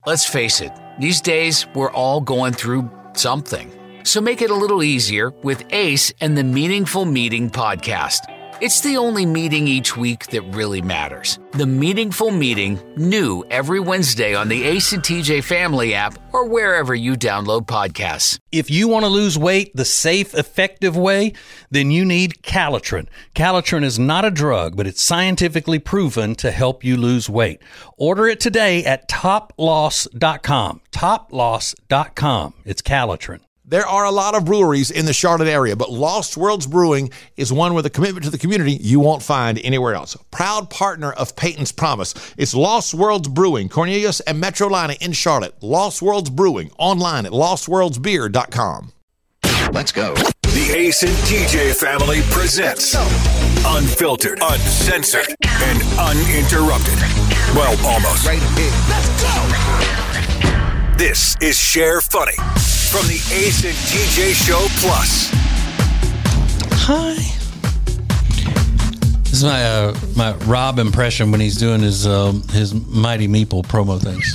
Let's face it, these days we're all going through something. So make it a little easier with Ace and the Meaningful Meeting podcast. It's the only meeting each week that really matters. The Meaningful Meeting, new every Wednesday on the Ace and TJ Family app or wherever you download podcasts. If you want to lose weight the safe, effective way, then you need Calitrin. Calitrin is not a drug, but it's scientifically proven to help you lose weight. Order it today at toploss.com. Toploss.com. It's Calitrin. There are a lot of breweries in the Charlotte area, but Lost Worlds Brewing is one with a commitment to the community you won't find anywhere else. Proud partner of Peyton's Promise. It's Lost Worlds Brewing, Cornelius and Metrolina in Charlotte. Lost Worlds Brewing, online at lostworldsbeer.com. Let's go. The Ace and TJ Family presents Unfiltered, Uncensored, and Uninterrupted. Well, almost. Right here. Let's go. This is Share Funny from the Ace and TJ Show Plus. Hi. This is my Rob impression when he's doing his Mighty Meeple promo things.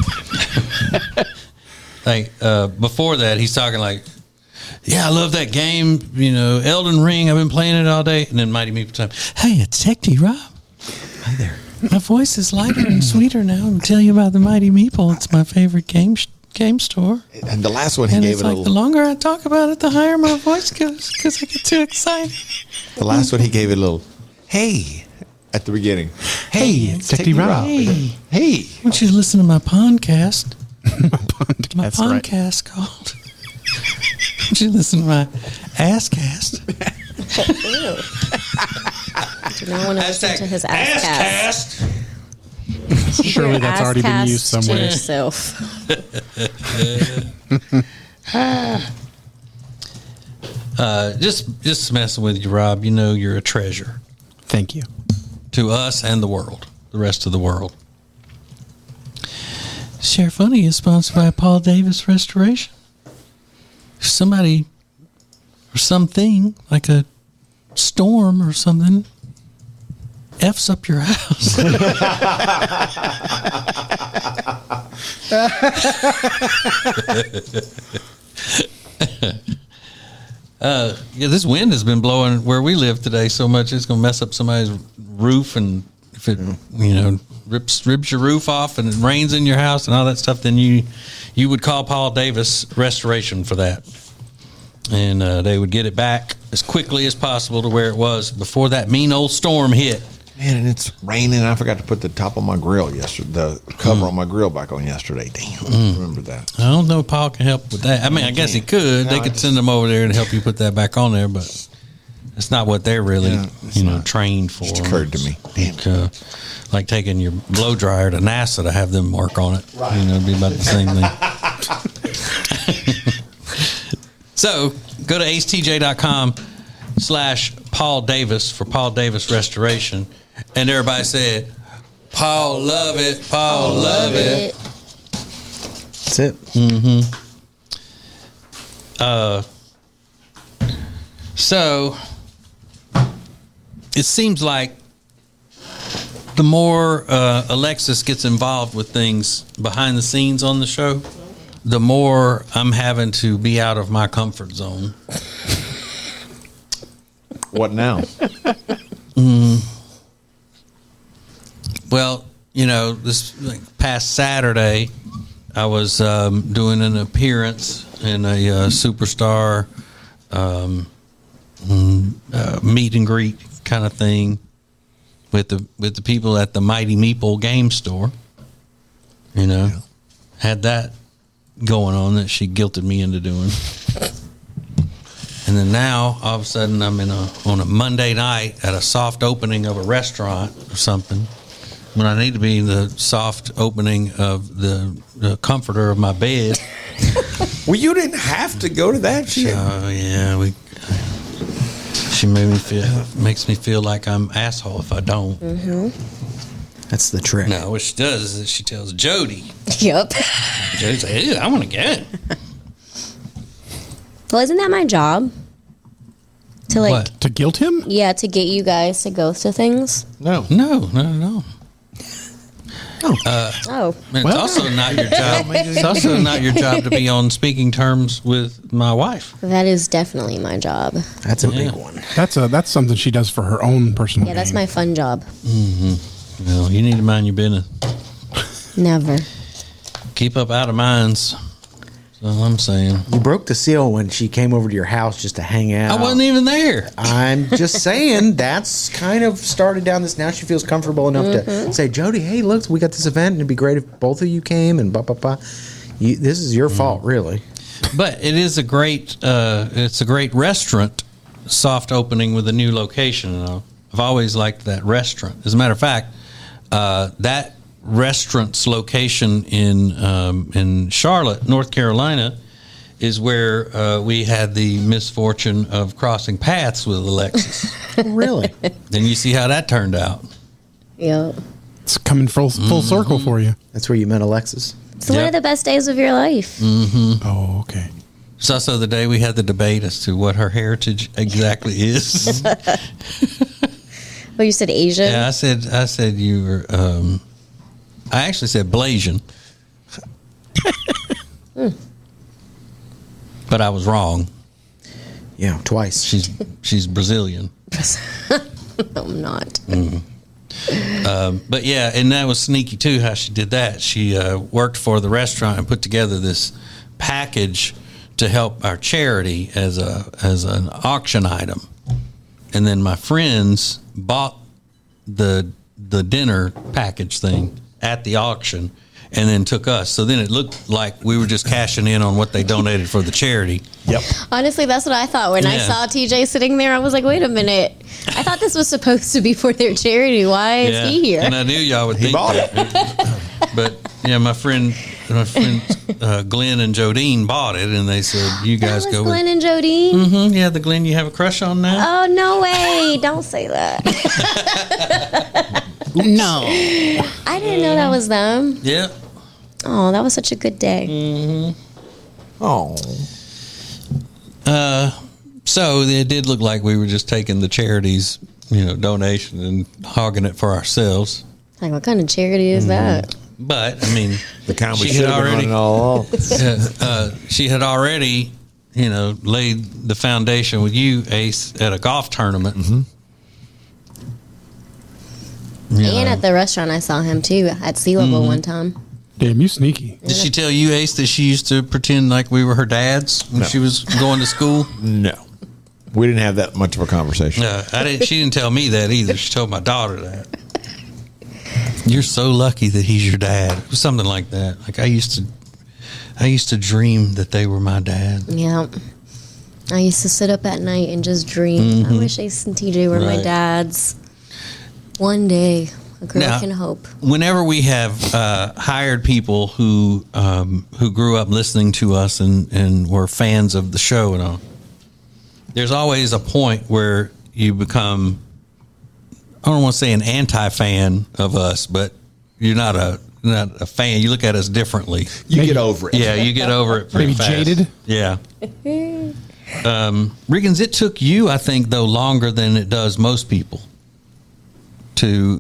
Before that, he's talking like, yeah, I love that game, Elden Ring. I've been playing it all day. And then Mighty Meeple time. Hey, it's Tech D Rob. Hi there. My voice is lighter and sweeter now. I'm telling you about the Mighty Meeple. It's my favorite game store. And the last one he gave it a little. The longer I talk about it, the higher my voice goes because I get too excited. The last one he gave it a little, hey, at the beginning. Hey, it's Tech D Rob. Hey. Why don't you listen to my podcast? My Podcast, right. podcast called. Why don't you listen to my Asscast? Do not want to listen to his Asscast. Surely that's already been used somewhere. To yourself. Just messing with you, Rob. You're a treasure Thank you. to us and the world, the rest of the world. Share Funny is sponsored by Paul Davis Restoration. If somebody or something like a storm or something F's up your house. This wind has been blowing where we live today so much it's going to mess up somebody's roof, and if it rips your roof off and it rains in your house and all that stuff, then you would call Paul Davis Restoration for that, and they would get it back as quickly as possible to where it was before that mean old storm hit. Man, and it's raining. I forgot to put the top of my grill yesterday, the cover on my grill back on yesterday. Damn, remember that. I don't know if Paul can help with that. I mean, I guess he could. They could send him over there and help you put that back on there, but it's not what they're really, trained for. Just occurred to me. Damn. Like taking your blow dryer to NASA to have them work on it. Right. It'd be about the same thing. So go to acetj.com/Paul Davis for Paul Davis Restoration. And everybody said, Paul, love it. Paul, love it. That's it. Mm-hmm. So it seems like the more Alexis gets involved with things behind the scenes on the show, the more I'm having to be out of my comfort zone. What now? Well, this past Saturday, I was doing an appearance in a superstar meet and greet kind of thing with the people at the Mighty Meeple game store. Had that going on that she guilted me into doing. And then now, all of a sudden, I'm on a Monday night at a soft opening of a restaurant or something, when I need to be in the soft opening of the comforter of my bed. Well, you didn't have to go to that shit. Yeah, she makes me feel like I'm asshole if I don't. Mm-hmm. That's the trick. No, what she does is that she tells Jody. Yep. Jody's like, hey, I want to get it. Well, isn't that my job? To guilt him? Yeah, to get you guys to go to things. No. No. It's also not your job. It's also not your job to be on speaking terms with my wife. That is definitely my job. That's a big one. That's something she does for her own personal Yeah, that's gain. my fun job. Mm-hmm. Well, you need to mind your business. Never. Keep up out of minds. That's all I'm saying. You broke the seal when she came over to your house just to hang out. I wasn't even there. I'm just saying that's kind of started down this. Now she feels comfortable enough to say, Jody, hey, look, we got this event, and it'd be great if both of you came, and blah, blah, blah. This is your fault, really. But it is a great restaurant, soft opening with a new location. I've always liked that restaurant. As a matter of fact, that restaurant's location in Charlotte, North Carolina, is where we had the misfortune of crossing paths with Alexis. Really? Then you see how that turned out. Yep. It's coming full circle for you. That's where you met Alexis. It's one of the best days of your life. Mm-hmm. Oh, okay. It's also the day we had the debate as to what her heritage exactly is. Well, you said Asian? Yeah, I said you were. I actually said Blasian. But I was wrong. Yeah, twice. She's Brazilian. I'm not. Mm-hmm. But yeah, and that was sneaky too how she did that. She worked for the restaurant and put together this package to help our charity as an auction item. And then my friends bought the dinner package thing at the auction and then took us. So then it looked like we were just cashing in on what they donated for the charity. Yep. Honestly, that's what I thought. When I saw TJ sitting there, I was like, wait a minute. I thought this was supposed to be for their charity. Why is he here? And I knew y'all would think that. But yeah, my friend Glenn and Jodine bought it, and they said, you guys go Glenn with and Jodine? Mm-hmm. Yeah, the Glenn you have a crush on now? Oh, no way. Don't say that. No. I didn't know that was them. Yeah. Oh, that was such a good day. Mm-hmm. Oh. So it did look like we were just taking the charity's, donation and hogging it for ourselves. Like, what kind of charity is that? But I mean, the kind we should have been running all along. She had already, laid the foundation with you, Ace, at a golf tournament. Mm-hmm. And at the restaurant, I saw him too at Sea Level one time. Damn, you sneaky. Did she tell you, Ace, that she used to pretend like we were her dads when she was going to school? No. We didn't have that much of a conversation. She didn't tell me that either. She told my daughter that. You're so lucky that he's your dad. It was something like that. Like I used to dream that they were my dad. Yeah. I used to sit up at night and just dream. I wish Ace and TJ were my dads. One day, a girl can hope. Whenever we have hired people who grew up listening to us and were fans of the show and all, there's always a point where you become, I don't want to say an anti-fan of us, but you're not a fan. You look at us differently. You get over it. Yeah, you get over it pretty fast. Jaded? Yeah. Riggins, it took you, I think, though, longer than it does most people to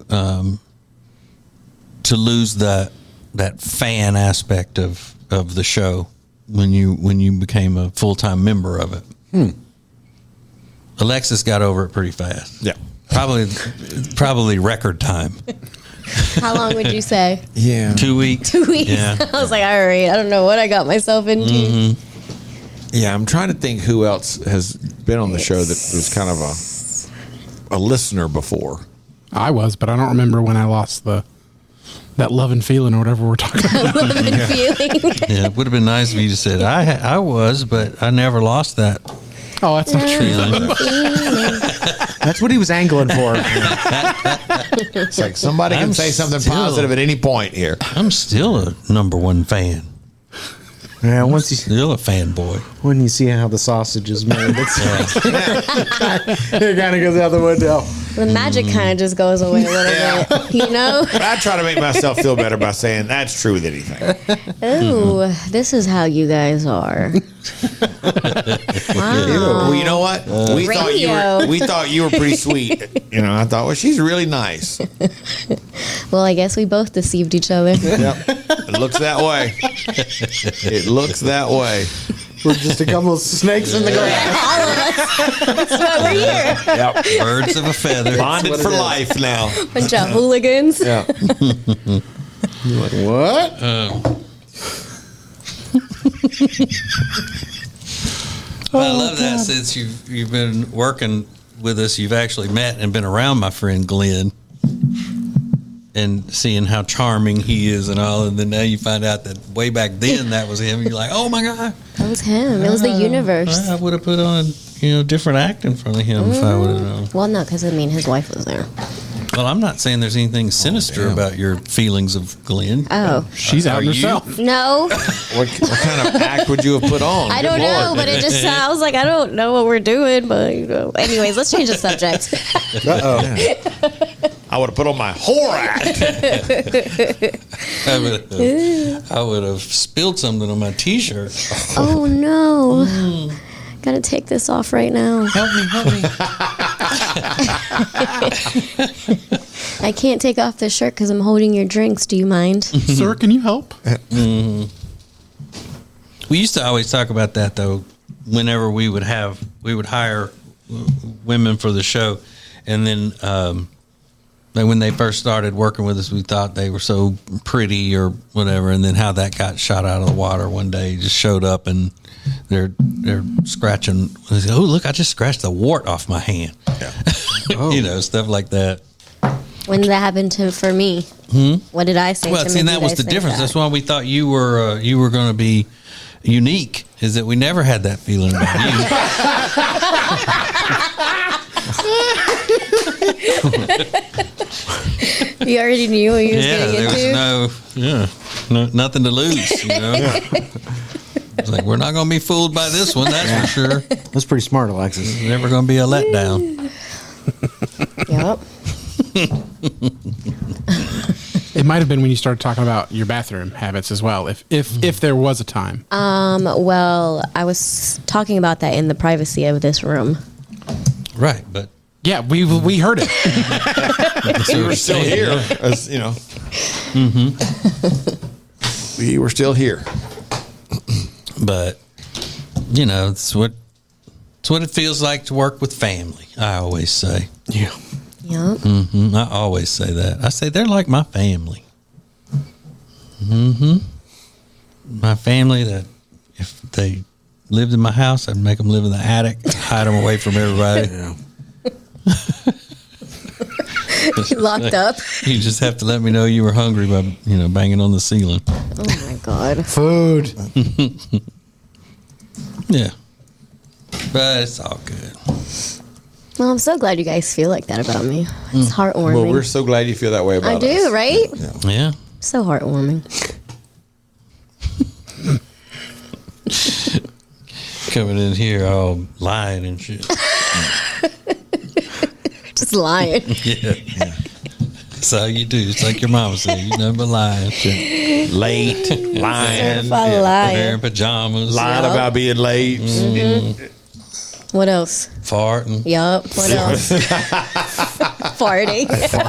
lose that fan aspect of the show when you became a full-time member of it. Alexis got over it pretty fast. Yeah. Probably record time. How long would you say? Yeah. 2 weeks. 2 weeks. Yeah. I was like, all right, I don't know what I got myself into. Yeah, I'm trying to think who else has been on the show that was kind of a listener before. I was, but I don't remember when I lost that love and feeling or whatever we're talking about. Love and feeling. Yeah, it would have been nice if you just said, I was, but I never lost that. Oh, that's not true. That's what he was angling for. It's like somebody can say something positive at any point here. I'm still a number one fan. Yeah, once you Still a fanboy. when you see how the sausage is made, it kind of goes out the window. The magic kind of just goes away a little bit, you know? I try to make myself feel better by saying that's true with anything. Ooh, this is how you guys are. Wow. Well, you know what? We Radio. thought you were pretty sweet. I thought, well, she's really nice. Well, I guess we both deceived each other. Yep. It looks that way. It looks that way. We're just a couple of snakes in the grass. All of us. That's why we're here. Yep. Birds of a feather. Bonded for life now. Bunch of hooligans. Yeah. You're like, what? I love that since you've been working with us, you've actually met and been around my friend Glenn and seeing how charming he is and all. And then now you find out that way back then that was him. You're like, oh my God. That was him. It was the universe. I would have put on, different act in front of him if I would have known. Well, no, because his wife was there. Well, I'm not saying there's anything sinister about your feelings of Glenn. Oh. She's out herself. No. What kind of act would you have put on? I don't know, but it just sounds like I don't know what we're doing. But anyways, let's change the subject. I would have put on my whore act. I would have spilled something on my T-shirt. Oh no. Gotta take this off right now. Help me. I can't take off this shirt because I'm holding your drinks. Do you mind? Sir, can you help? We used to always talk about that, though, whenever we would hire women for the show. And then when they first started working with us, we thought they were so pretty or whatever. And then how that got shot out of the water one day, just showed up and they're scratching. They say, oh, look, I just scratched the wart off my hand. Yeah. Stuff like that. When did that happen for me? What did I say? Well, see, that was the difference. That's why we thought you were going to be unique. Is that we never had that feeling about you. You already knew what you was getting into. No, nothing to lose. It's like, we're not going to be fooled by this one, that's for sure. That's pretty smart, Alexis. It's never going to be a letdown. Yep. It might have been when you started talking about your bathroom habits as well, if there was a time. Well, I was talking about that in the privacy of this room. Right, but yeah, we heard it. We were still here, as you know. We were still here. But it's what it feels like to work with family. I always say. Yeah. Yep. I always say that. I say they're like my family. My family that if they lived in my house, I'd make them live in the attic, hide them away from everybody. Locked up. You just have to let me know you were hungry by banging on the ceiling. Oh my God. Food. Yeah. But it's all good. Well, I'm so glad you guys feel like that about me. It's heartwarming. Well, we're so glad you feel that way about us. I do, right? Yeah. So heartwarming. Coming in here all lying and shit. Just lying. Yeah. That's how you do. It's like your mama said. You never lying. Late, lying. Lying. Pajamas. Lying about being late. What else? Farting. Yup. What else? Farting.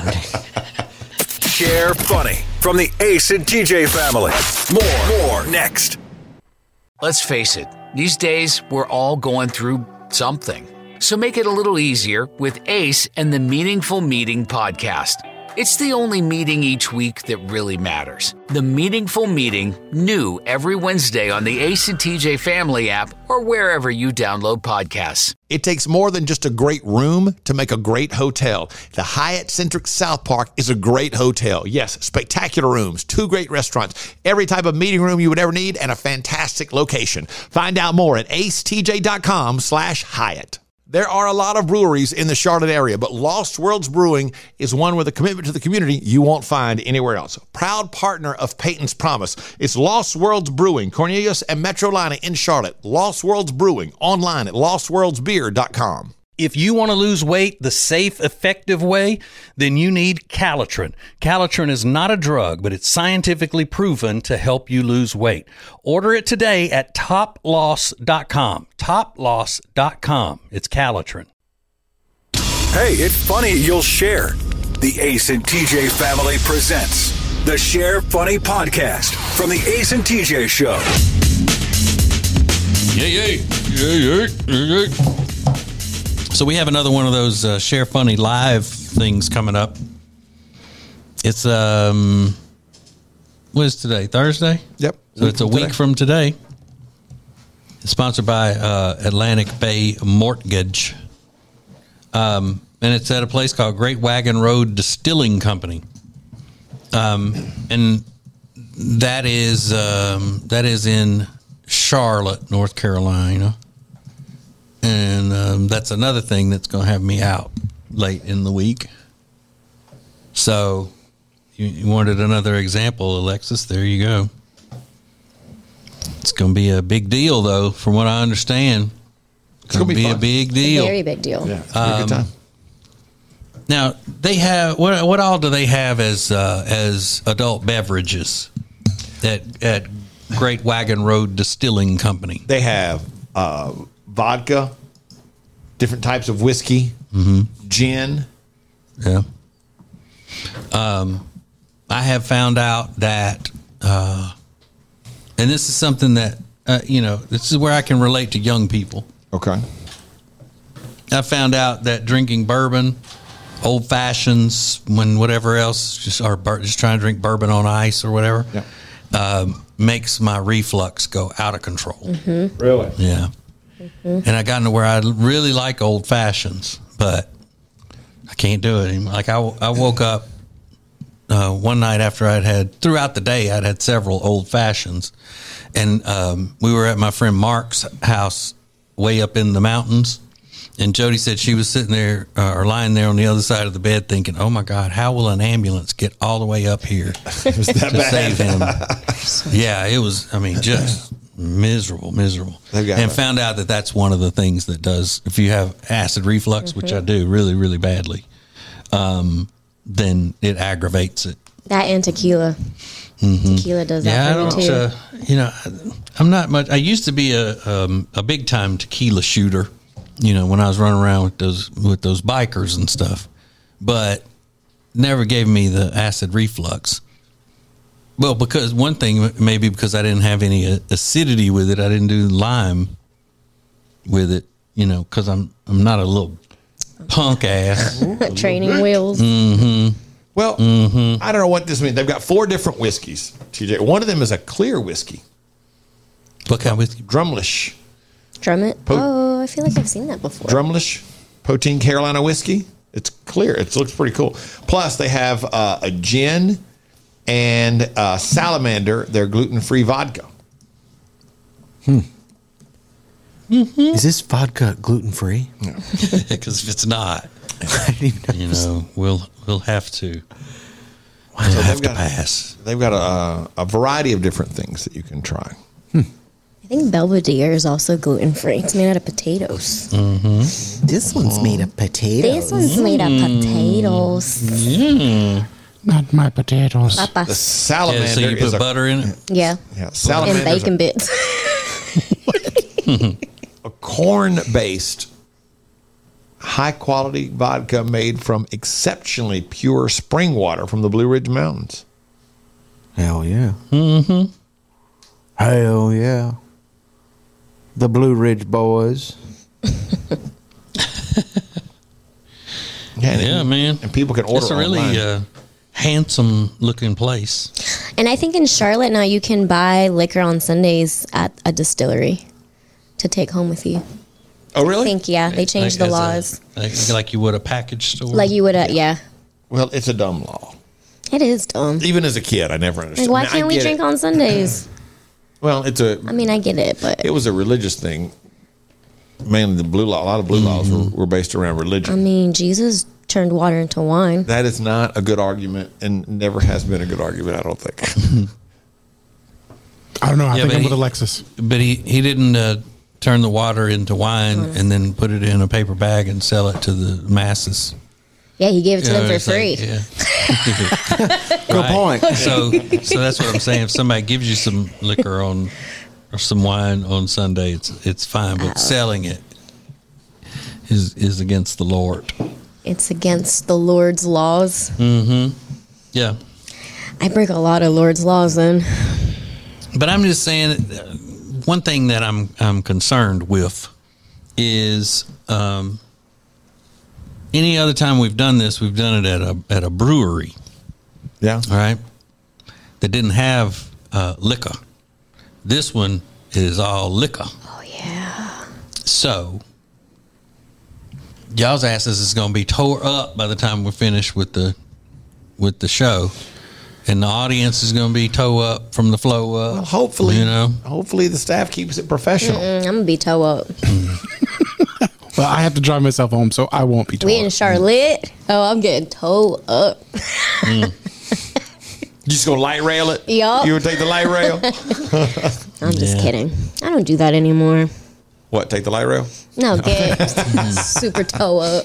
Share funny from the Ace and TJ family. More next. Let's face it, these days we're all going through something. So make it a little easier with Ace and the Meaningful Meeting podcast. It's the only meeting each week that really matters. The Meaningful Meeting, new every Wednesday on the Ace and TJ Family app or wherever you download podcasts. It takes more than just a great room to make a great hotel. The Hyatt Centric South Park is a great hotel. Yes, spectacular rooms, 2 great restaurants, every type of meeting room you would ever need, and a fantastic location. Find out more at acetj.com/Hyatt. There are a lot of breweries in the Charlotte area, but Lost Worlds Brewing is one with a commitment to the community you won't find anywhere else. Proud partner of Peyton's Promise. It's Lost Worlds Brewing, Cornelius and Metrolina in Charlotte. Lost Worlds Brewing, online at lostworldsbeer.com. If you want to lose weight the safe, effective way, then you need Calitrin. Calitrin is not a drug, but it's scientifically proven to help you lose weight. Order it today at toploss.com. Toploss.com. It's Calitrin. Hey, it's funny you'll share. The Ace and TJ family presents the Share Funny Podcast from the Ace and TJ Show. Yay. So we have another one of those Share Funny live things coming up. It's, what is today? Thursday? Yep. So it's a week from today. It's sponsored by Atlantic Bay Mortgage. And it's at a place called Great Wagon Road Distilling Company. And that is in Charlotte, North Carolina. And that's another thing that's going to have me out late in the week. So you wanted another example, Alexis. There you go. It's going to be a big deal, though, from what I understand. It's going to be a big deal. Very big deal. Yeah, it's a good time. Now, they have, what all do they have as adult beverages at Great Wagon Road Distilling Company? They have vodka, different types of whiskey, gin. Yeah. I have found out that, and this is something that, this is where I can relate to young people. Okay. I found out that drinking bourbon, old fashions, when whatever else, just trying to drink bourbon on ice or whatever, makes my reflux go out of control. Mm-hmm. Really? Yeah. Mm-hmm. And I got into where I really like old fashions, but I can't do it anymore. Like I woke up one night after throughout the day, I'd had several old fashions, and we were at my friend Mark's house way up in the mountains. And Jody said she was sitting there or lying there on the other side of the bed thinking, oh, my God, how will an ambulance get all the way up here It was that to bad. save him? Yeah, it was, just miserable. And found out that that's one of the things that does, if you have acid reflux, which I do really, really badly, then it aggravates it. That and tequila. Mm-hmm. Tequila does that for me, too. I'm not much. I used to be a big-time tequila shooter. When I was running around with those bikers and stuff, but never gave me the acid reflux. Well, because one thing, maybe because I didn't have any acidity with it, I didn't do lime with it, because I'm not a little punk ass. Training wheels. Mm-hmm. Well, I don't know what this means. They've got 4 different whiskeys, TJ. One of them is a clear whiskey. What kind of whiskey? Drumlish. Drummit? I feel like I've seen that before. Drumlish, Poteen Carolina whiskey. It's clear. It looks pretty cool. Plus, they have a gin and Salamander, their gluten-free vodka. Is this vodka gluten-free? No. Because if it's not, I didn't even know. We'll have to. We'll have to pass. They've got a variety of different things that you can try. I think Belvedere is also gluten-free. It's made out of potatoes. Mm-hmm. This one's made of potatoes. This one's made of potatoes. Not my potatoes. The Salamander so you put butter in it? Yeah. Salamander and bacon bits. A corn-based, high-quality vodka made from exceptionally pure spring water from the Blue Ridge Mountains. Hell yeah. Mm-hmm. Hell yeah. The Blue Ridge Boys. Man. And people can order It's a really handsome-looking place. And I think in Charlotte now you can buy liquor on Sundays at a distillery to take home with you. Oh, really? I think, they changed the laws. Like you would a package store? Like you would, yeah. Well, it's a dumb law. It is dumb. Even as a kid, I never understood. Like, why can't we drink on Sundays? Well, I get it, but it was a religious thing. Mainly the blue law. A lot of blue laws were based around religion. Jesus turned water into wine. That is not a good argument, and never has been a good argument, I don't think. I don't know. I think I'm with Alexis. But he didn't turn the water into wine and then put it in a paper bag and sell it to the masses. Yeah, he gave it to them for free. Good point. So that's what I'm saying. If somebody gives you some liquor or some wine on Sunday, it's fine. But selling it is against the Lord. it's against the Lord's laws. Yeah. I break a lot of Lord's laws then. But I'm just saying, one thing that I'm concerned with is any other time we've done this, we've done it at a brewery. Yeah. All right. That didn't have liquor. This one is all liquor. Oh yeah. So y'all's asses is going to be tore up by the time we're finished with the show, and the audience is going to be toe up from the flow up. Well, hopefully, hopefully the staff keeps it professional. I'm gonna be toe up. Well, I have to drive myself home, so I won't be toe We up. in Charlotte. Oh, I'm getting toe up. You just gonna light rail it? Yup. You would take the light rail? I'm just kidding. I don't do that anymore. What? Take the light rail? No, get super toe up.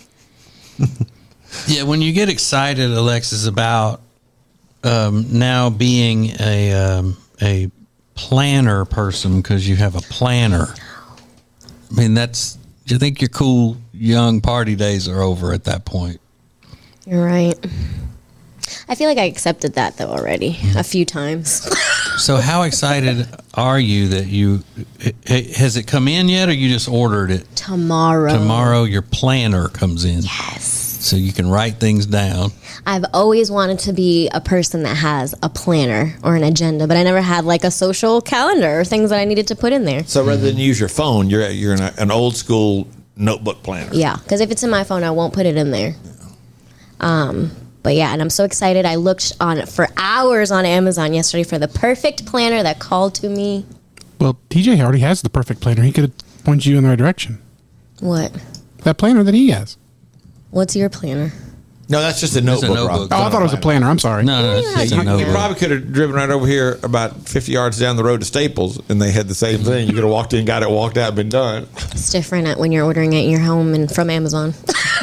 Yeah, when you get excited, Alexis, about now being a planner person because you have a planner. I mean, you think your cool young party days are over at that point. You're right. I feel like I accepted that though already a few times. So how excited are you that has it come in yet, or you just ordered it? Tomorrow your planner comes in. Yes. So you can write things down. I've always wanted to be a person that has a planner or an agenda, but I never had like a social calendar or things that I needed to put in there. So rather than use your phone, you're in an old school notebook planner. Yeah, because if it's in my phone, I won't put it in there. But yeah, and I'm so excited. I looked on it for hours on Amazon yesterday for the perfect planner that called to me. Well, TJ already has the perfect planner. He could point you in the right direction. What? That planner that he has. What's your planner? No, that's just a notebook, Rob. Oh, I thought it was a planner. I'm sorry. No, it's a notebook. You probably could have driven right over here about 50 yards down the road to Staples, and they had the same thing. You could have walked in, got it, walked out, been done. It's different when you're ordering it in your home and from Amazon.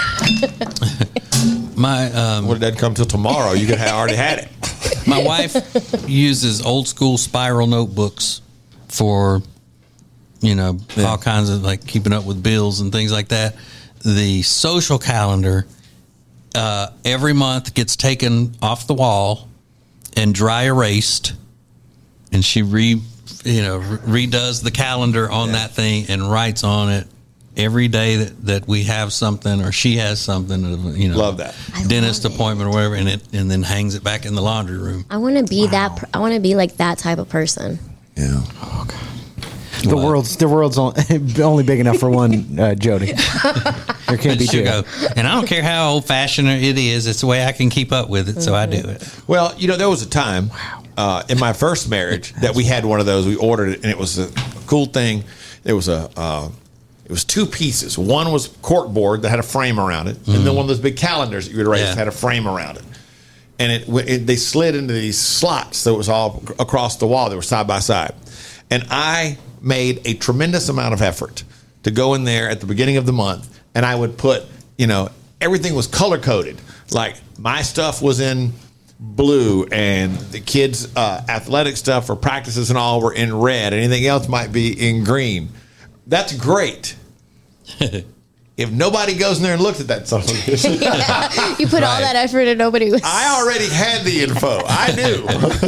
Well, it doesn't come till tomorrow. You could have already had it. My wife uses old school spiral notebooks for, all kinds of like keeping up with bills and things like that. The social calendar every month gets taken off the wall and dry erased, and she redoes the calendar on that thing and writes on it every day that we have something or she has something. Love that dentist appointment or whatever, and then hangs it back in the laundry room. I want to be that. I want to be like that type of person. Yeah. Oh God. The world's only big enough for one Jody. There can't be two. And I don't care how old fashioned it is. It's the way I can keep up with it, so I do it. Well, there was a time in my first marriage that we had one of those. We ordered it, and it was a cool thing. It was two pieces. One was corkboard that had a frame around it, and then one of those big calendars that you would erase had a frame around it. And they slid into these slots, so it was all across the wall. They were side by side. And I made a tremendous amount of effort to go in there at the beginning of the month, and I would put, everything was color coded. Like my stuff was in blue, and the kids' athletic stuff for practices and all were in red. Anything else might be in green. That's great. If nobody goes in there and looks at that song, You put all that effort and nobody was. I already had the info. I knew.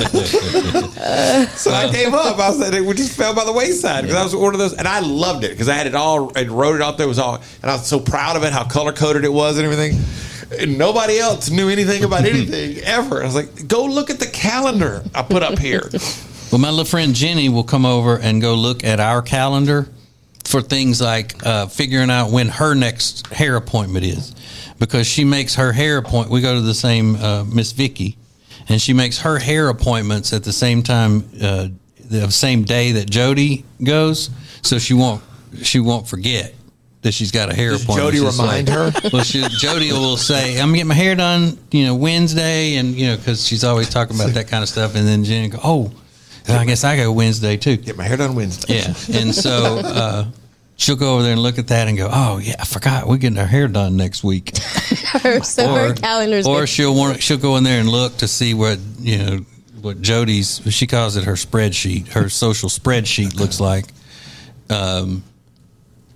So I gave up. I said it just fell by the wayside because I was ordering those, and I loved it because I had it all and wrote it out there. It was all, and I was so proud of it, how color coded it was and everything. And nobody else knew anything about anything ever. I was like, go look at the calendar I put up here. Well, my little friend Jenny will come over and go look at our calendar for things like figuring out when her next hair appointment is, because she makes her hair appointment. We go to the same Miss Vicky, and she makes her hair appointments at the same time, the same day that Jody goes, so she won't forget that she's got a hair appointment. Jody remind her? Well, Jody will say, "I'm getting my hair done, Wednesday," and because she's always talking about that kind of stuff, and then Jenny go, "Oh, I guess I go Wednesday too. Get my hair done Wednesday." Yeah, and so she'll go over there and look at that and go, "Oh yeah, I forgot we're getting our hair done next week." Her calendar's. Or she'll go in there and look to see what Jody's, she calls it her spreadsheet, her social spreadsheet looks like.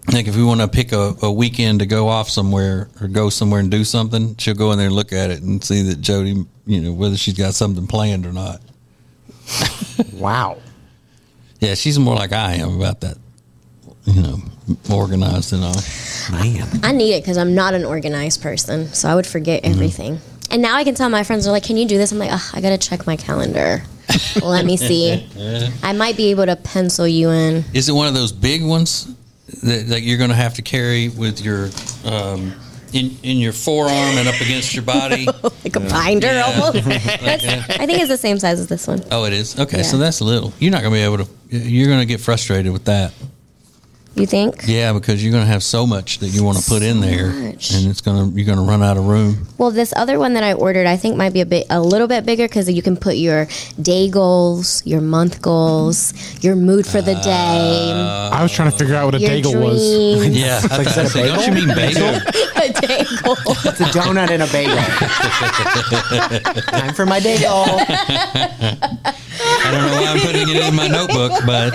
Like if we want to pick a weekend to go off somewhere or go somewhere and do something, she'll go in there and look at it and see that Jody, whether she's got something planned or not. Wow. Yeah, she's more like I am about that, organized and all. Man. I need it because I'm not an organized person, so I would forget everything. And now I can tell my friends, they're like, can you do this? I'm like, I got to check my calendar. Let me see. I might be able to pencil you in. Is it one of those big ones that you're going to have to carry with your in your forearm and up against your body? Like a binder almost? I think it's the same size as this one. Oh, it is? Okay, so that's little. You're not going to be able to, you're going to get frustrated with that. You think? Yeah, because you're going to have so much that you want to put in there, and you're going to run out of room. Well, this other one that I ordered, I think might be a little bit bigger because you can put your day goals, your month goals, your mood for the day. I was trying to figure out what a bagel was. Yeah, don't you mean bagel? A bagel. It's a donut and a bagel. Time for my bagel. I don't know why I'm putting it in my notebook, but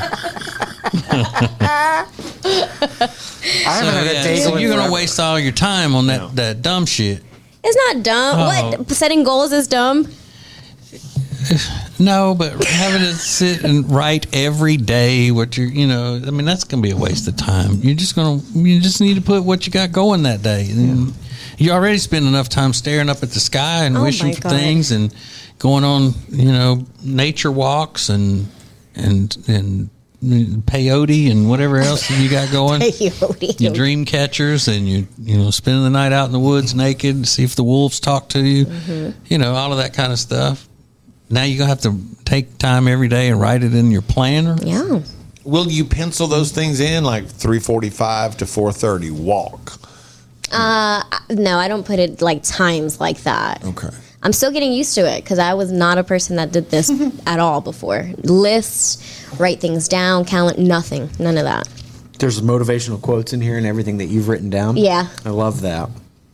so you're going to waste all your time on that dumb shit. It's not dumb. What? Setting goals is dumb? No, but having to sit and write every day what you're, that's going to be a waste of time. You just need to put what you got going that day. And you already spend enough time staring up at the sky and wishing for things and going on, nature walks and peyote and whatever else you got going. Peyote. Your dream catchers and you spending the night out in the woods naked, see if the wolves talk to you. Mm-hmm. All of that kind of stuff. Now you're going to have to take time every day and write it in your planner. Yeah. Will you pencil those things in like 3:45 to 4:30 walk? No, I don't put it like times like that. Okay. I'm still getting used to it because I was not a person that did this at all before. Lists, write things down, calendar, nothing. None of that. There's motivational quotes in here and everything that you've written down. Yeah. I love that.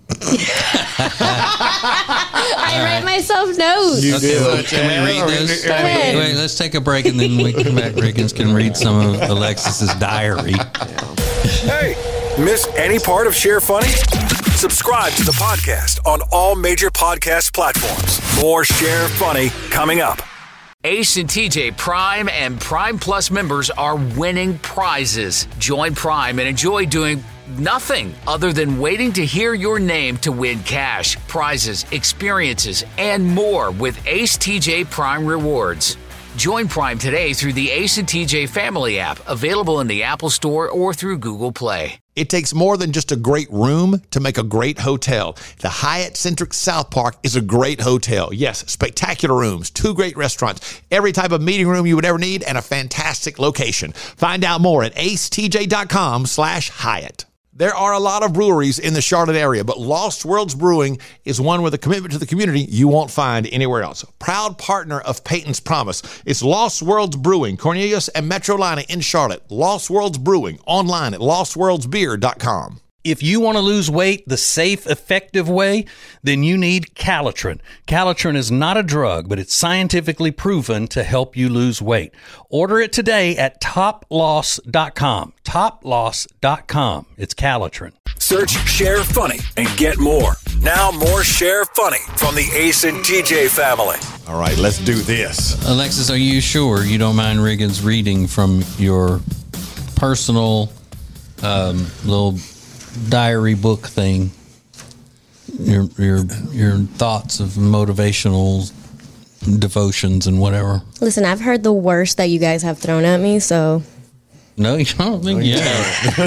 I write myself notes. You do. Can we read this? Wait, let's take a break and then we come back. Riggins can read some of Alexis's diary. Hey, miss any part of Share Funny? Subscribe to the podcast on all major podcast platforms. More Share Funny coming up. Ace and TJ Prime and Prime Plus members are winning prizes. Join Prime and enjoy doing nothing other than waiting to hear your name to win cash, prizes, experiences, and more with Ace TJ Prime Rewards. Join Prime today through the Ace and TJ Family app, available in the Apple Store or through Google Play. It takes more than just a great room to make a great hotel. The Hyatt Centric South Park is a great hotel. Yes, spectacular rooms, 2 great restaurants, every type of meeting room you would ever need, and a fantastic location. Find out more at acetj.com/Hyatt. There are a lot of breweries in the Charlotte area, but Lost Worlds Brewing is one with a commitment to the community you won't find anywhere else. Proud partner of Peyton's Promise. It's Lost Worlds Brewing, Cornelius and Metrolina in Charlotte. Lost Worlds Brewing, online at lostworldsbeer.com. If you want to lose weight the safe, effective way, then you need Calitrin. Calitrin is not a drug, but it's scientifically proven to help you lose weight. Order it today at toploss.com. Toploss.com. It's Calitrin. Search Share Funny and get more. Now more Share Funny from the Ace and TJ family. All right, let's do this. Alexis, are you sure you don't mind Riggins reading from your personal little diary book thing, your thoughts of motivational devotions and whatever? Listen, I've heard the worst that you guys have thrown at me, so. No, you don't think you have.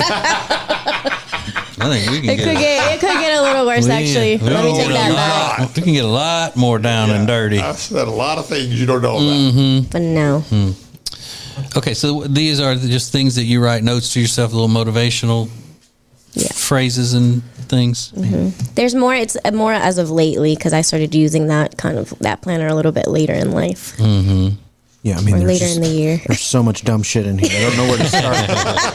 I think we can it could get a little worse, actually. Let me take that back. We can get a lot more down and dirty. I've said a lot of things you don't know about. Mm-hmm. But no. Okay, so these are just things that you write notes to yourself, little motivational phrases and things. Mm-hmm. There's more. It's more as of lately because I started using that planner a little bit later in life. Mm-hmm. Yeah, I mean, or later in the year. There's so much dumb shit in here. I don't know where to start.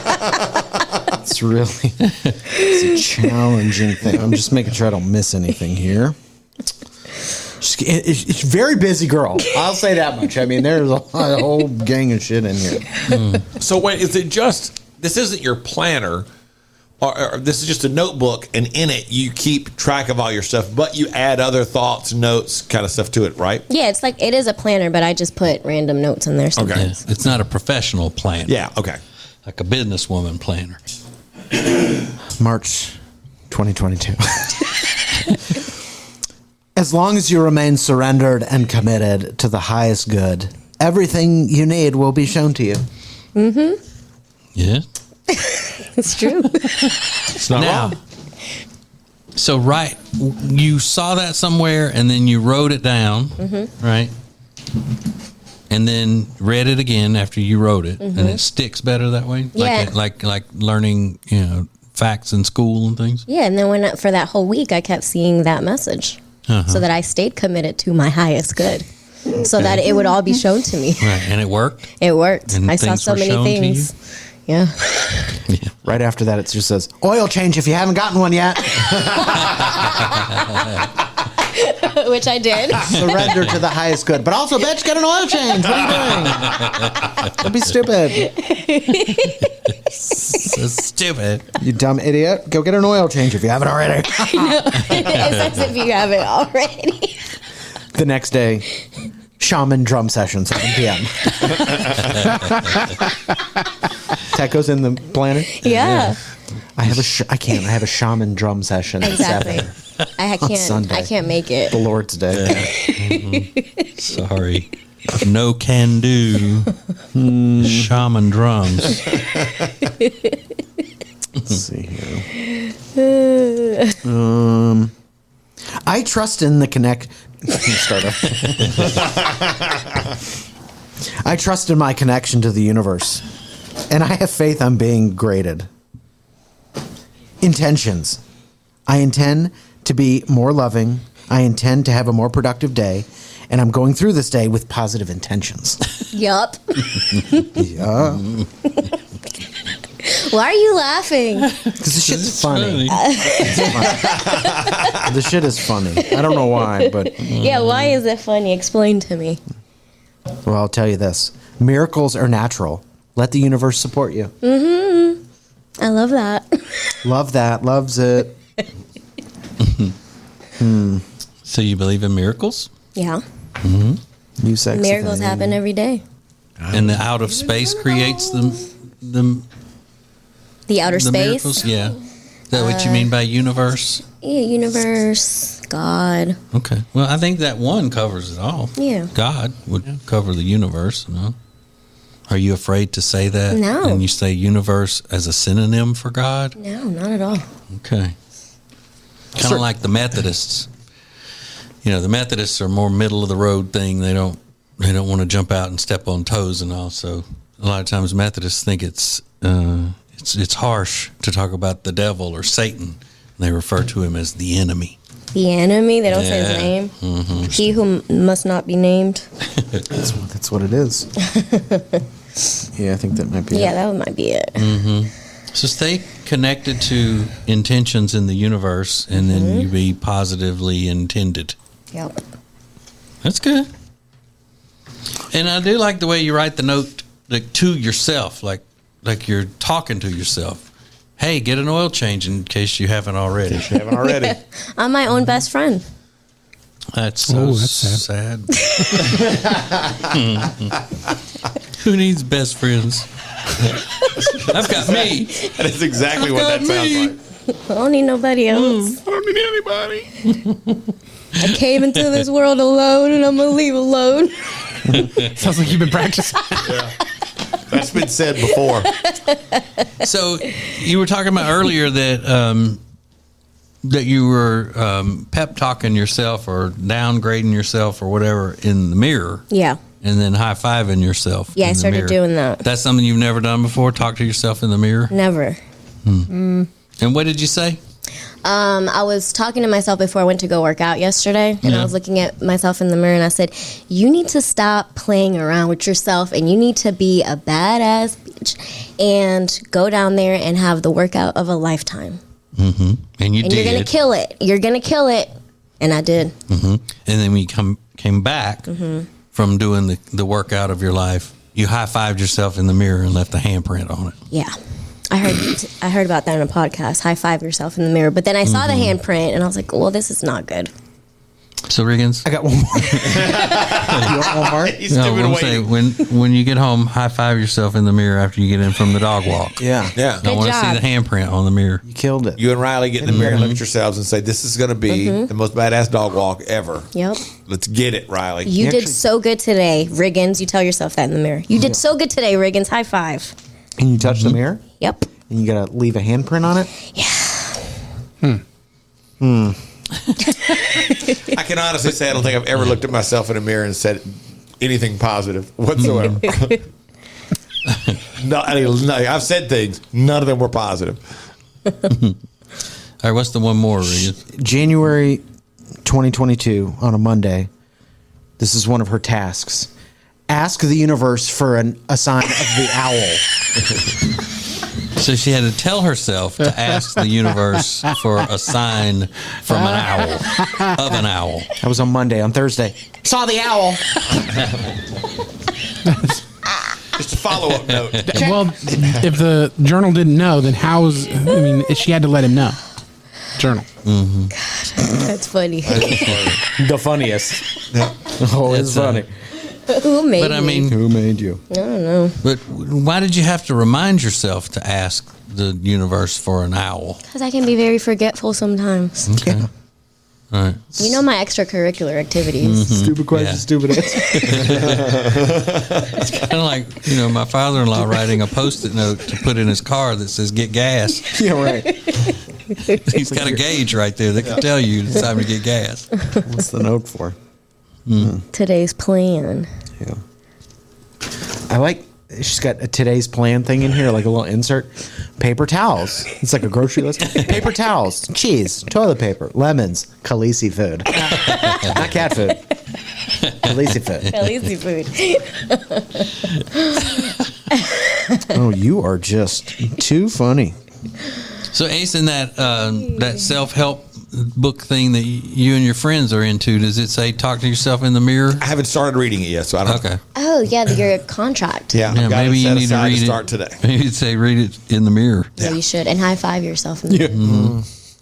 It's a challenging thing. I'm just making sure I don't miss anything here. It's very busy, girl. I'll say that much. I mean, there's a whole gang of shit in here. So wait, is it just this isn't your planner, or this is just a notebook, and in it you keep track of all your stuff, but you add other thoughts, notes, kind of stuff to it, right? Yeah, it's like it is a planner, but I just put random notes in there sometimes. Yeah, it's not a professional planner. Yeah, okay. Like a businesswoman planner. March 2022. As long as you remain surrendered and committed to the highest good, everything you need will be shown to you. Mm-hmm. Yeah. It's true. It's not Now, wrong. so you saw that somewhere and then you wrote it down, right? And then read it again after you wrote it, and it sticks better that way. Yeah. Like learning, facts in school and things. Yeah, and then for that whole week, I kept seeing that message, so that I stayed committed to my highest good, so that it would all be shown to me. Right, and it worked. It worked. And I saw things so were many shown to things. Yeah. Right after that, it just says, oil change if you haven't gotten one yet. Which I did. Surrender to the highest good. But also, bitch, get an oil change. What are you doing? Don't be stupid. So stupid. You dumb idiot. Go get an oil change if you haven't already. I know. It's as if you have it already. The next day, shaman drum session, 7 p.m. That goes in the planner? Yeah. I have I have a shaman drum session at Exactly. 7. I can't. Sunday. I can't make it. The Lord's Day. Sorry. No can do. Shaman drums. Let's see here. I trust in the connect. I trust in my connection to the universe, and I have faith I'm being graded. Intentions. I intend to be more loving. I intend to have a more productive day, and I'm going through this day with positive intentions. Yup. Yeah. Why are you laughing? Because the shit's funny. The shit is funny. I don't know why, but... Yeah, why is it funny? Explain to me. Well, I'll tell you this. Miracles are natural. Let the universe support you. Mm-hmm. I love that. Love that. Loves it. So you believe in miracles? Yeah. You sexy Miracles thing. happen every day. And the out of space creates the The outer space. miracles? Yeah. Is that what you mean by universe? Yeah, universe, God. Okay. Well, I think that one covers it all. Yeah. God would cover the universe, no? Are you afraid to say that? No. And you say universe as a synonym for God? No, not at all. Okay. Kind of like the Methodists. The Methodists are more middle of the road thing. They don't want to jump out and step on toes and all. So a lot of times Methodists think it's harsh to talk about the devil or Satan. They refer to him as the enemy. The enemy, they don't say his name. Mm-hmm. He who must not be named. That's what it is. Yeah, I think that might be Yeah, it. that might be it. So stay connected to intentions in the universe, and then you be positively intended. Yep. That's good. And I do like the way you write the note to yourself, like you're talking to yourself. Hey, get an oil change in case you haven't already. I'm my own best friend. That's so that's sad. Who needs best friends? I've got me. That is exactly what that sounds like. I don't need nobody else. I don't need anybody. I came into this world alone, and I'm gonna leave alone. Sounds like you've been practicing. That's been said before. So you were talking about earlier that that you were pep talking yourself or downgrading yourself or whatever in the mirror. Yeah. And then high fiving yourself. Yeah, in I the started mirror. doing that. That's something you've never done before. Talk to yourself in the mirror. Never. And what did you say? I was talking to myself before I went to go work out yesterday, and I was looking at myself in the mirror, and I said, you need to stop playing around with yourself, and you need to be a badass bitch and go down there and have the workout of a lifetime. Mm-hmm. And you And did. you're going to kill it. You're going to kill it. And I did. Mm-hmm. And then when you came back from doing the workout of your life, you high-fived yourself in the mirror and left a handprint on it. Yeah. I heard about that in a podcast. High five yourself in the mirror. But then I saw the handprint, and I was like, well, this is not good. So, Riggins? I got one more. You want one more? He's No, stupid I'm waiting. saying when you get home, high five yourself in the mirror after you get in from the dog walk. Yeah. Yeah. I want to see job. the handprint on the mirror. You killed it. You and Riley get in the mirror and look at yourselves and say, this is going to be the most badass dog walk ever. Yep. Let's get it, Riley. You Actually- did so good today, Riggins. You tell yourself that in the mirror. You did so good today, Riggins. High five. And you touch the mirror? Yep. And you got to leave a handprint on it? I can honestly say I don't think I've ever looked at myself in a mirror and said anything positive whatsoever. No, I've said things. None of them were positive. All right, what's the one more, Riggins? January 2022 on a Monday. This is one of her tasks. Ask the universe for a sign of the owl. So she had to tell herself to ask the universe for a sign from an owl, of an owl. That was on Monday. On Thursday, saw the owl. Just a follow-up note. Well, if the journal didn't know, then she had to let him know. Journal. That's funny. The funniest. Oh, it's funny. Who made But I mean, Who made you? I don't know. but why did you have to remind yourself to ask the universe for an owl? Because I can be very forgetful sometimes. Okay. All right. You know my extracurricular activities. Stupid question, Yeah. stupid answer. It's kind of like, my father-in-law writing a Post-it note to put in his car that says, get gas. Yeah, right. He's got a gauge right there that can tell you it's time to get gas. What's the note for? Today's plan. Yeah. I like, she's got a today's plan thing in here, like a little insert. Paper towels. It's like a grocery list. Paper towels, cheese, toilet paper, lemons, Khaleesi food. Not cat food. Khaleesi food. Oh, you are just too funny. So, Ace, in that self-help book thing that you and your friends are into, does it say talk to yourself in the mirror? I haven't started reading it yet, so I don't. Okay. Oh, yeah, your contract. Yeah, Yeah, I've got maybe it you set need to aside read it. start today. Maybe you'd say read it in the mirror. Yeah, you should. And high five yourself in the mirror.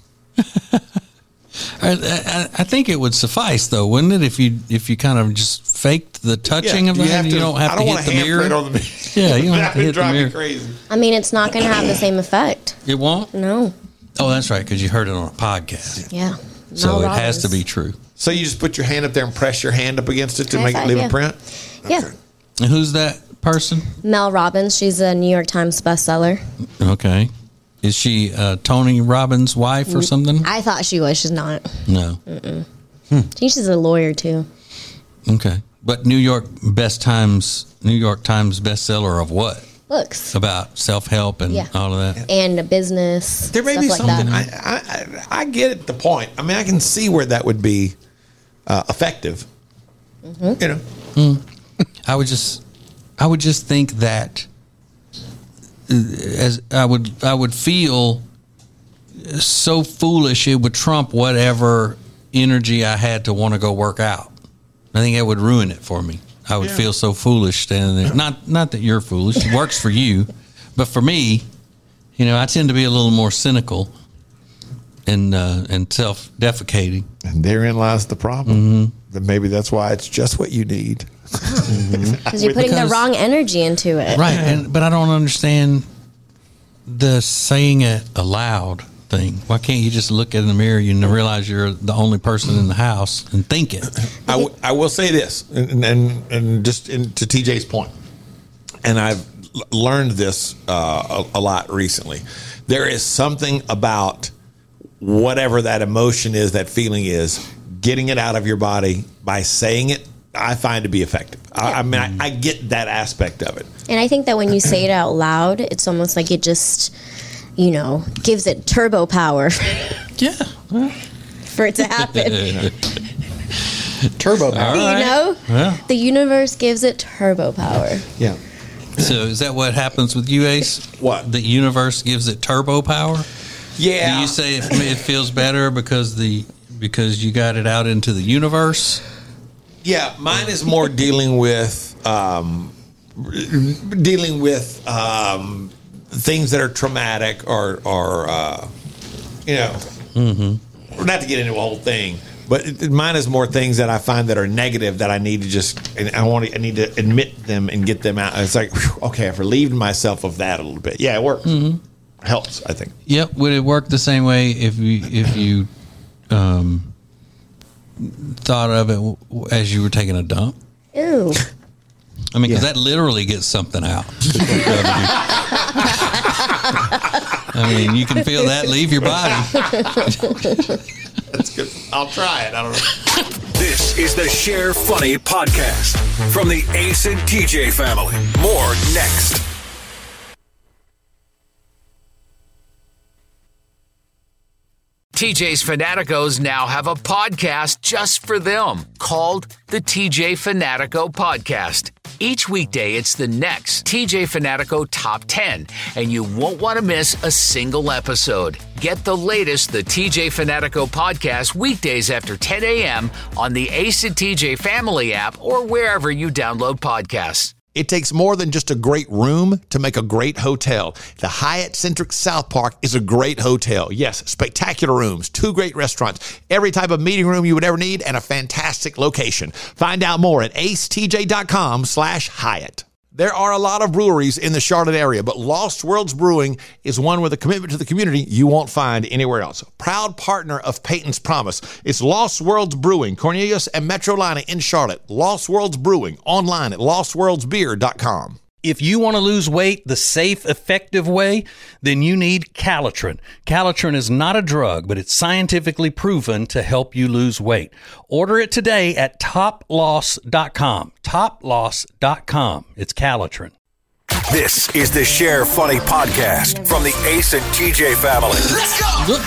I think it would suffice, though, wouldn't it? If you kind of just faked the touching of the hand, you don't have to hit the mirror. Yeah, you don't have to hit the mirror. Crazy. I mean, it's not going to have the same effect. It won't? No. Oh, that's right, because you heard it on a podcast. Yeah. So Mel it has to Robbins. be true. So you just put your hand up there and press your hand up against it to High make it five, leave yeah. a print? Yeah. And who's that person? Mel Robbins. She's a New York Times bestseller. Okay. Is she Tony Robbins' wife or something? I thought she was. She's not. No. I think she's a lawyer, too. Okay. But New York Times bestseller of what? Books. About self-help and Yeah. all of that? And a business. There may stuff be like something. that. I get it, the point. I mean, I can see where that would be effective. You know, I would just think that as I would feel so foolish it would trump whatever energy I had to want to go work out. I think it would ruin it for me. I would feel so foolish standing there. Not that you're foolish. It works for you, but for me, I tend to be a little more cynical and self-defecating. and therein lies the problem. Then maybe that's why it's just what you need. Because you're putting the Because- wrong energy into it. Right, but I don't understand the saying it aloud thing. Why can't you just look in the mirror and realize you're the only person in the house and think it? I will say this, and just to TJ's point, and I've learned this a lot recently. There is something about whatever that emotion is, that feeling is, getting it out of your body by saying it, I find to be effective. I mean, I get that aspect of it. And I think that when you say it out loud, it's almost like it just, gives it turbo power Yeah. for it to happen. Turbo power. Yeah. The universe gives it turbo power. Yeah. So is that what happens with you, Ace? What? The universe gives it turbo power? Yeah. Do you say it feels better because you got it out into the universe? Yeah, mine is more things that are traumatic or not to get into a whole thing, but mine is more things that I find that are negative that I need to I need to admit them and get them out. It's like, okay, I've relieved myself of that a little bit. Yeah, it works. Mm-hmm. Helps, I think. Yep. Would it work the same way if you thought of it as you were taking a dump? Ew. I mean, because that literally gets something out. I mean, you can feel that leave your body. That's good. I'll try it. I don't know. This is the Share Funny podcast from the Ace and TJ family. More next. TJ's Fanaticos now have a podcast just for them called the TJ Fanatico Podcast. Each weekday, it's the next TJ Fanatico Top 10, and you won't want to miss a single episode. Get the latest, the TJ Fanatico Podcast, weekdays after 10 a.m. on the Ace and TJ Family app or wherever you download podcasts. It takes more than just a great room to make a great hotel. The Hyatt Centric South Park is a great hotel. Yes, spectacular rooms, 2 great restaurants, every type of meeting room you would ever need, and a fantastic location. Find out more at acetj.com/Hyatt. There are a lot of breweries in the Charlotte area, but Lost Worlds Brewing is one with a commitment to the community you won't find anywhere else. Proud partner of Peyton's Promise. It's Lost Worlds Brewing, Cornelius and Metrolina in Charlotte. Lost Worlds Brewing, online at lostworldsbeer.com. If you want to lose weight the safe, effective way, then you need Calitrin. Calitrin is not a drug, but it's scientifically proven to help you lose weight. Order it today at toploss.com. Toploss.com. It's Calitrin. This is the Share Funny podcast from the Ace and TJ family. Let's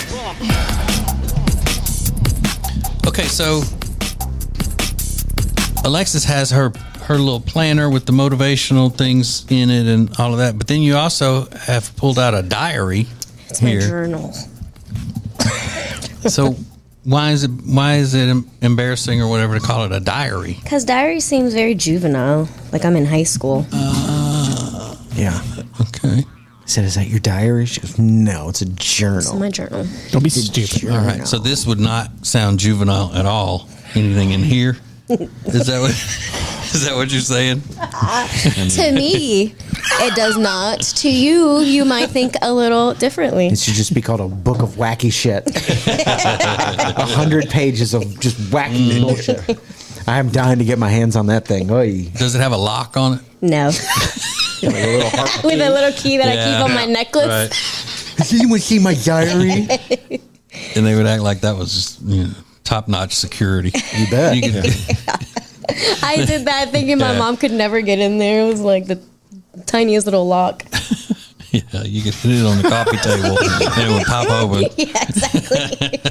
go! Okay, so Alexis has her little planner with the motivational things in it and all of that. But then you also have pulled out a diary. It's here. my journal. So why is it embarrassing or whatever to call it a diary? Because diary seems very juvenile, like I'm in high school. Yeah. Okay. I said, is that your diary? She goes, no, it's a journal. It's my journal. Don't be stupid. All right. So this would not sound juvenile at all. Anything in here? Is that what you're saying? To me, it does not. To you, you might think a little differently. It should just be called a book of wacky shit. 100 pages of just wacky bullshit. I am dying to get my hands on that thing. Oy. Does it have a lock on it? No. Like a little heart. With a little key that I keep on my necklace. Right. You would see my diary. And they would act like that was just, top-notch security. You bet. I did that thinking my mom could never get in there. It was like the tiniest little lock. Yeah, you could hit it on the coffee table and it would pop open. Yeah, exactly.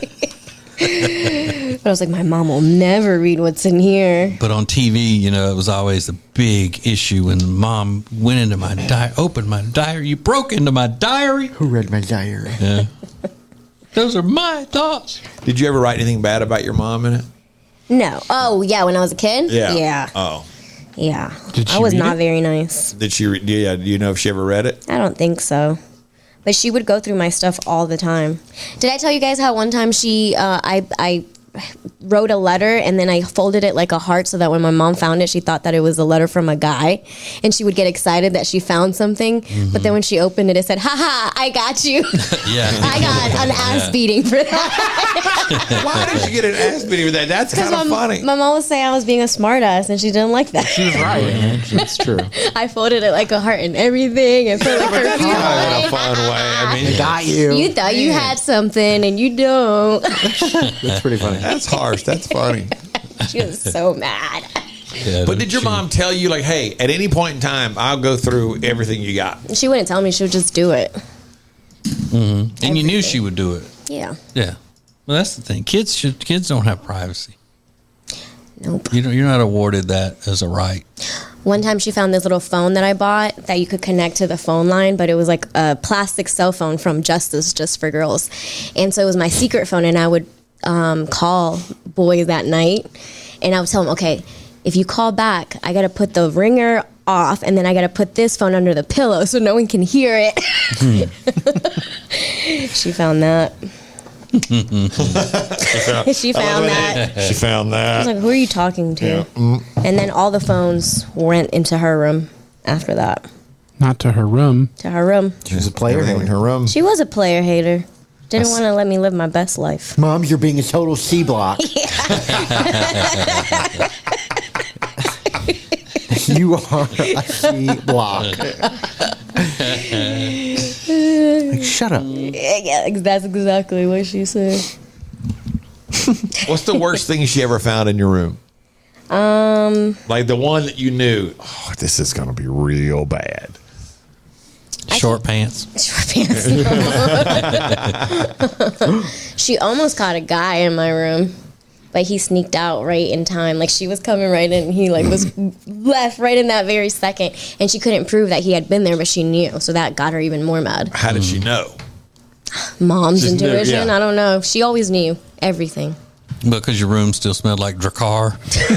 But I was like, my mom will never read what's in here. But on TV, it was always a big issue when mom went into my diary, opened my diary. You broke into my diary. Who read my diary? Yeah. Those are my thoughts. Did you ever write anything bad about your mom in it? No. Oh, yeah, when I was a kid? Yeah. Oh. Yeah. Did she I was read not it? Very nice. Did she? Do you know if she ever read it? I don't think so. But she would go through my stuff all the time. Did I tell you guys how one time I wrote a letter and then I folded it like a heart so that when my mom found it, she thought that it was a letter from a guy and she would get excited that she found something. Mm-hmm. But then when she opened it, it said, "Ha, I got you." Yeah. I got an ass beating for that. Why did you get an ass beating with that? That's kind of funny. My mom would say I was being a smart ass and she didn't like that. She was right. That's true. I folded it like a heart and everything and put like her That's kind of in a fun way. I mean, I got you. You thought you had something and you don't. That's pretty funny. That's harsh. That's funny. She was so mad. Yeah, But did your mom tell you, like, hey, at any point in time, I'll go through everything you got? She wouldn't tell me. She would just do it. Mm-hmm. And you knew she would do it. Yeah. Yeah. Well, that's the thing. Kids don't have privacy. Nope. You're not awarded that as a right. One time she found this little phone that I bought that you could connect to the phone line, but it was like a plastic cell phone from Justice Just for Girls. And so it was my secret phone, and I would call boys that night, and I would tell them, okay, if you call back, I got to put the ringer off, and then I got to put this phone under the pillow so no one can hear it. She found that. She found that. She found that. I was like, who are you talking to? Yeah. And then all the phones went into her room after that. Not to her room. To her room. She was a player Everything in hater. her room. She was a player hater. Didn't want to let me live my best life. Mom, you're being a total C block. You are a C block. Like, shut up. Yeah, that's exactly what she said. What's the worst thing she ever found in your room? Like the one that you knew, oh, this is going to be real bad. Short pants. Short pants. She almost caught a guy in my room, but he sneaked out right in time. Like, she was coming right in, and he like was left right in that very second, and she couldn't prove that he had been there, but she knew, so that got her even more mad. How did she know? Mom's Just knew, intuition. yeah. I don't know. She always knew everything. Because your room still smelled like Drakkar.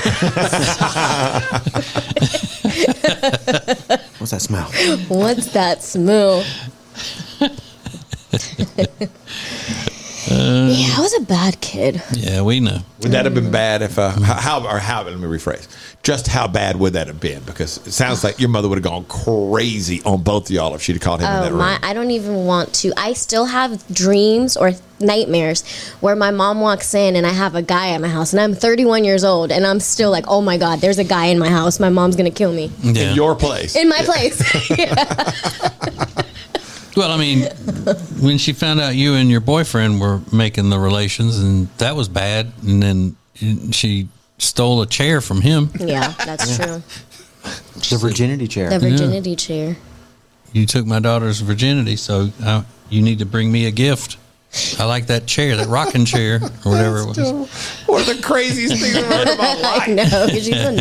What's that smell? What's that smell? Yeah, I was a bad kid. Yeah, we know. Would that have been bad if, let me rephrase. Just how bad would that have been? Because it sounds like your mother would have gone crazy on both of y'all if she'd have caught him in that room. I don't even want to. I still have dreams or nightmares where my mom walks in and I have a guy at my house, and I'm 31 years old, and I'm still like, oh my God, there's a guy in my house. My mom's going to kill me. Yeah. In your place. In my place. Well, I mean, when she found out you and your boyfriend were making the relations, and that was bad, and then she stole a chair from him. Yeah, that's true. The virginity chair. The virginity chair. You took my daughter's virginity, so you need to bring me a gift. I like that chair, that rocking chair, or whatever it was. One of the craziest things I've heard in my life. I know, she's a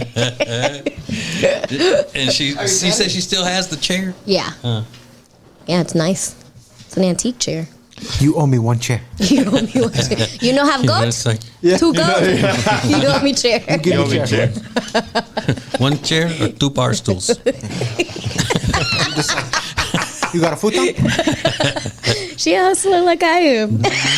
nut. And she said she still has the chair? Yeah. Yeah, it's nice. It's an antique chair. You owe me one chair. You owe me one chair. You know, have goats? Like, 2 goats. You owe me chair. Give me a chair. one chair or 2 bar stools? You got a futon? She a hustler like I am.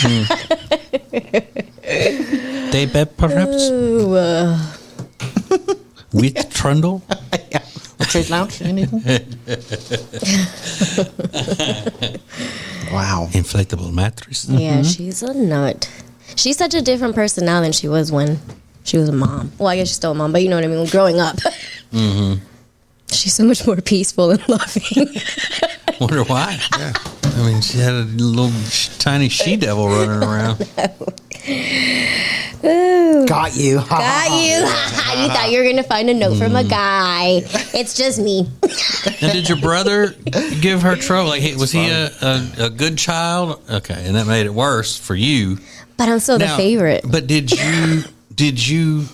Daybed, perhaps? Ooh, With trundle? Trade lounge? Anything? Wow. Inflatable mattress? yeah, she's a nut. She's such a different person now than she was when she was a mom. Well, I guess she's still a mom, but you know what I mean. Growing up, she's so much more peaceful and loving. Wonder why. Yeah. I mean, she had a little tiny she-devil running around. Ooh, Got you. got you. You thought you were going to find a note from a guy. It's just me. And did your brother give her trouble? Like, was he a good child? Okay, and that made it worse for you. But I'm still the favorite. But did you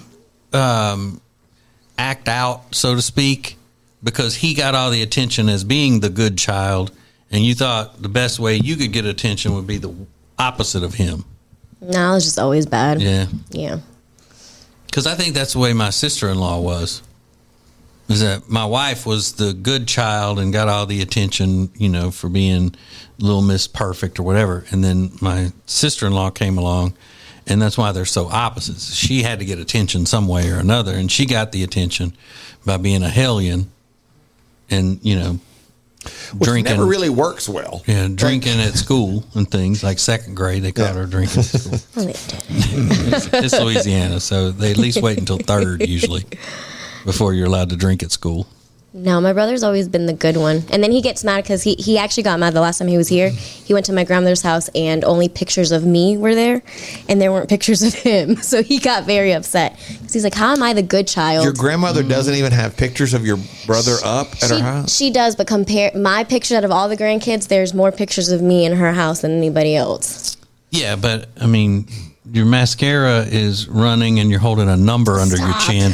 act out, so to speak, because he got all the attention as being the good child, and you thought the best way you could get attention would be the opposite of him? No, I was just always bad. Yeah. Yeah. Because I think that's the way my sister-in-law was. Is that my wife was the good child and got all the attention, you know, for being Little Miss Perfect or whatever. And then my sister-in-law came along, and that's why they're so opposites. She had to get attention some way or another, and she got the attention by being a hellion and, you know, Which drinking. never really works well. Yeah, drinking at school and things. Like second grade, they caught her drinking at school. Well, they did. It's Louisiana, so they at least wait until third usually before you're allowed to drink at school. No, my brother's always been the good one. And then he gets mad because he actually got mad the last time he was here. He went to my grandmother's house and only pictures of me were there, and there weren't pictures of him. So he got very upset because he's like, how am I the good child? Your grandmother doesn't even have pictures of your brother up at her house? She does, but compare my picture out of all the grandkids, there's more pictures of me in her house than anybody else. Yeah, but I mean, your mascara is running and you're holding a number under your chin.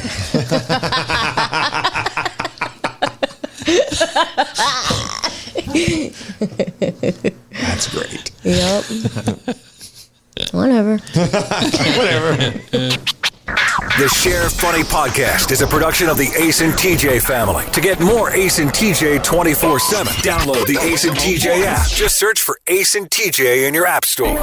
That's great. Yep. Whatever. Whatever. The Share Funny Podcast is a production of the Ace and TJ family. To get more Ace and TJ 24/7, download the Ace and TJ app. Just search for Ace and TJ in your app store.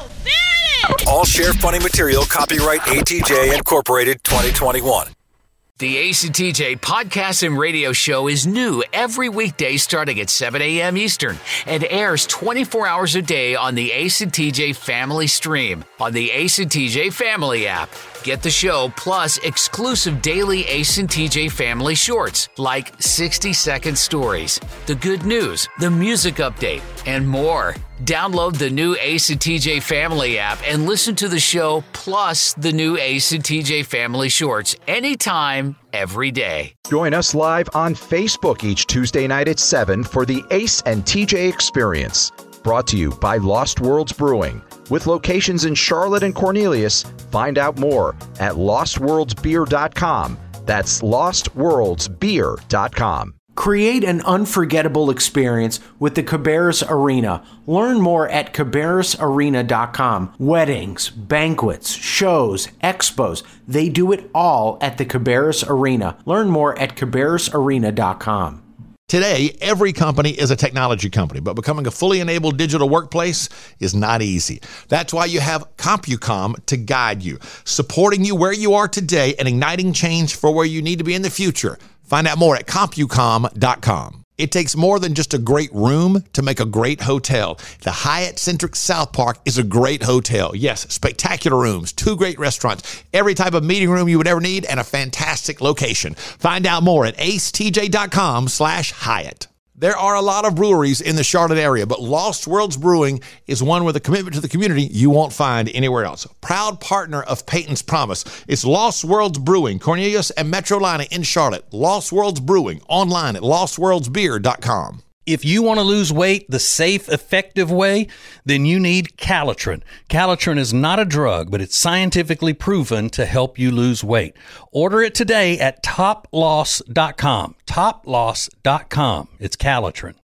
All Share Funny material copyright ATJ Incorporated 2021. The Ace and TJ podcast and radio show is new every weekday starting at 7 a.m. Eastern and airs 24 hours a day on the Ace and TJ family stream on the Ace and TJ family app. Get the show plus exclusive daily Ace and TJ family shorts like 60-second stories, the good news, the music update, and more. Download the new Ace and TJ family app and listen to the show plus the new Ace and TJ family shorts anytime, every day. Join us live on Facebook each Tuesday night at 7 for the Ace and TJ Experience. Brought to you by Lost Worlds Brewing. With locations in Charlotte and Cornelius, find out more at lostworldsbeer.com. That's lostworldsbeer.com. Create an unforgettable experience with the Cabarrus Arena. Learn more at cabarrusarena.com. Weddings, banquets, shows, expos, they do it all at the Cabarrus Arena. Learn more at cabarrusarena.com. Today, every company is a technology company, but becoming a fully enabled digital workplace is not easy. That's why you have CompuCom to guide you, supporting you where you are today and igniting change for where you need to be in the future. Find out more at CompuCom.com. It takes more than just a great room to make a great hotel. The Hyatt Centric South Park is a great hotel. Yes, spectacular rooms, 2 great restaurants, every type of meeting room you would ever need, and a fantastic location. Find out more at acetj.com/Hyatt. There are a lot of breweries in the Charlotte area, but Lost Worlds Brewing is one with a commitment to the community you won't find anywhere else. Proud partner of Peyton's Promise. It's Lost Worlds Brewing, Cornelius and Metrolina in Charlotte. Lost Worlds Brewing, online at lostworldsbeer.com. If you want to lose weight the safe, effective way, then you need Calitrin. Calitrin is not a drug, but it's scientifically proven to help you lose weight. Order it today at toploss.com. Toploss.com. It's Calitrin.